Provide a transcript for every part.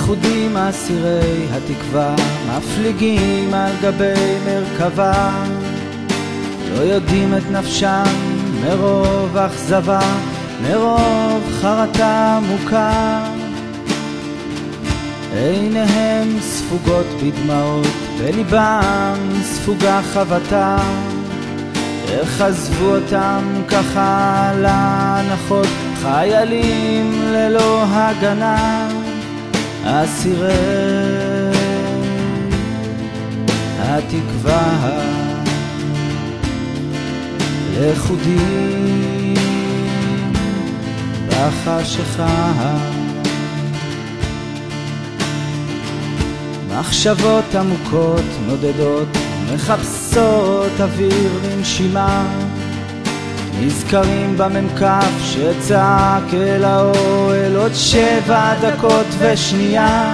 לכודים אסירי התקווה, מפליגים על גבי מרכבה, לא יודעים את נפשם מרוב אכזבה, מרוב חרטה עמוקה. עיניהם ספוגות בדמעות, בליבם ספוגה חבטה, איך עזבו אותם ככה להנחות, חיילים ללא הגנה, אסירי התקווה, לכודים בחשכה. מחשבות עמוקות נודדות, מחפשות אוויר לנשימה, נזכרים בממקף שצעק אל האוהל עוד 7 דקות ושנייה.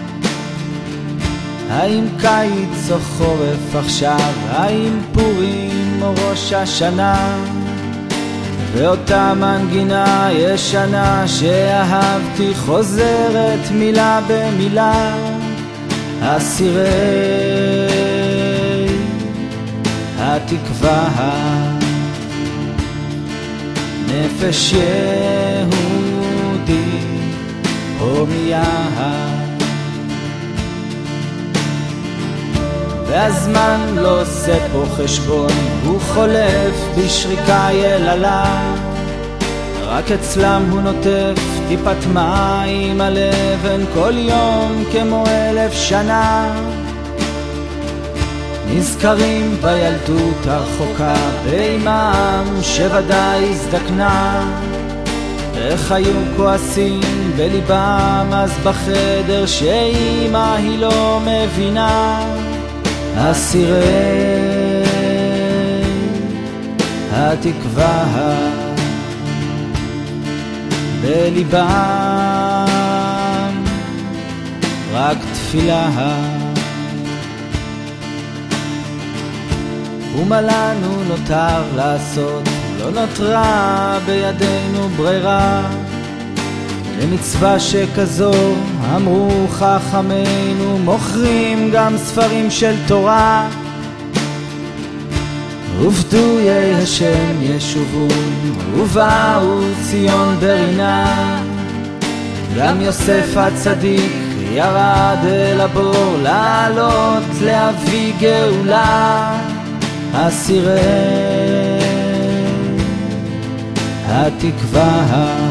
האם קיץ או חורף עכשיו, האם פורים או ראש השנה, ואותה מנגינה ישנה שאהבתי חוזרת מילה במילה. אסירי התקווה, נפש יהודי הומיה, והזמן לא עושה פה חשבון, הוא חולף בשריקה יללה, רק אצלם הוא נוטף טיפת מים על אבן כל יום כמו 1000 שנה. נזכרים בילדות הרחוקה, באמם שוודאי הזדקנה, איך היו כועסים בליבם אז בחדר שאמא היא לא מבינה. אסירי התקווה, בליבם רק תפילה, ומה לנו נותר לעשות, לא נותרה בידינו ברירה, למצווה שכזו אמרו חכמינו, מוכרים גם ספרים של תורה. ופדויי השם ישובון, ובאו ציון ברינה, גם יוסף הצדיק ירד אל הבור לעלות להביא גאולה. אסירי התקווה,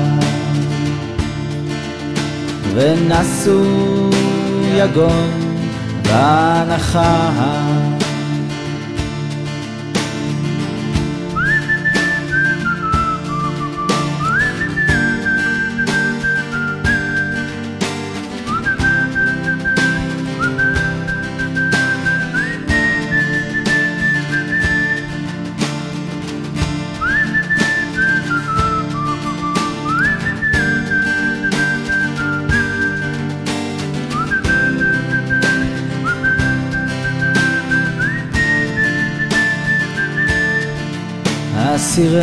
ונסו יגון ואנחה, אסירי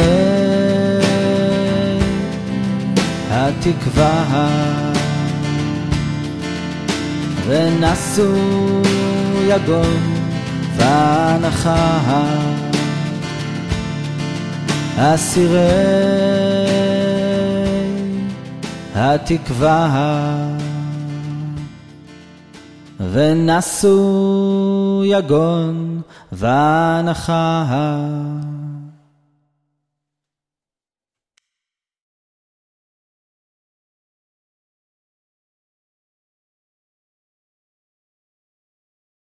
התקווה, ונסו יגון ואנחה. אסירי התקווה, ונסו יגון ואנחה.